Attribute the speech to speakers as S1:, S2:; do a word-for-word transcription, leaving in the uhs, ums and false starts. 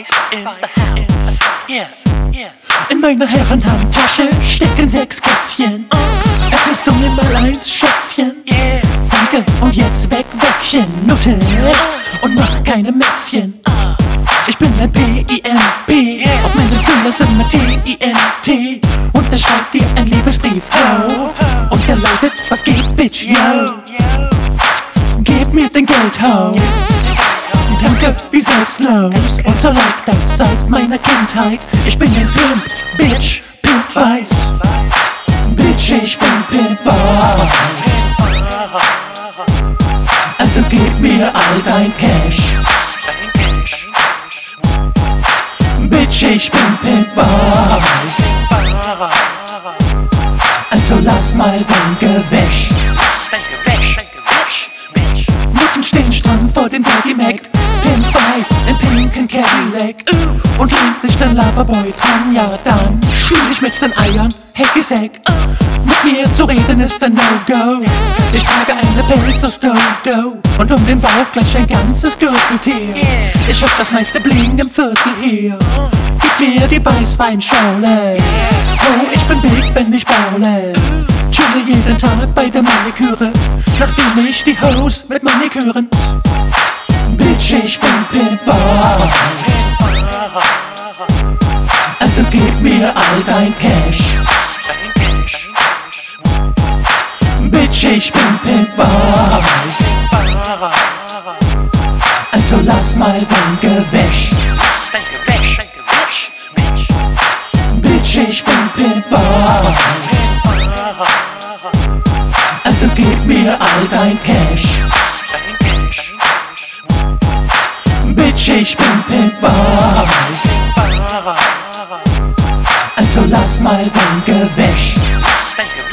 S1: in the house. Yeah, yeah.
S2: In meiner Herrenhandtasche stecken sechs Kätzchen. Öffnest du mir mal eins, Schätzchen?
S1: Yeah.
S2: Danke, und jetzt weg, Wäckchen, Nutte. Und mach keine Mätzchen. Ich bin ein P I N P. Auf meinen Füller sind mit T I N T. Und er schreibt dir ein Liebesbrief, ho. Und der lautet, was geht, Bitch, yo. Gib mir dein Geld, ho. Danke, wie selbstlos. Und so läuft das seit meiner Kindheit. Ich bin ein Pimp, Bitch, Pimp weiß. Bitch, ich bin Pimp weiß. Also gib mir all dein Cash. Bitch, ich bin Pimp weiß. Also lass mal dein Gewäsch. Mitten stehen stramm vor dem Daddy Mac. Pimp weiß im pinken Cadillac. Und lehnt sich der Loverboy dran. Ja, dann spiel ich mit seinen Eiern, Heckisack. Mit mir zu reden ist ein No-Go. Ich trage eine Pelz aus Dodo und um den Bauch gleich ein ganzes Gürteltier. Ich hab das meiste Bling im Viertel hier. Gib mir die Weißweinschorle. Oh, ich bin big, wenn ich baule. Chille jeden Tag bei der Maniküre, nachdem ich die Hose mit Maniküren. Bitch, ich bin Pimp weiß. Also gib mir all dein Cash. Bitch, ich bin Pimp weiß. Also lass mal dein Gewäsch. Bitch, ich bin Pimp weiß. Also gib mir all dein Cash. Bitch, ich bin Pimp weiß. Also lass mal dein Gewäsch.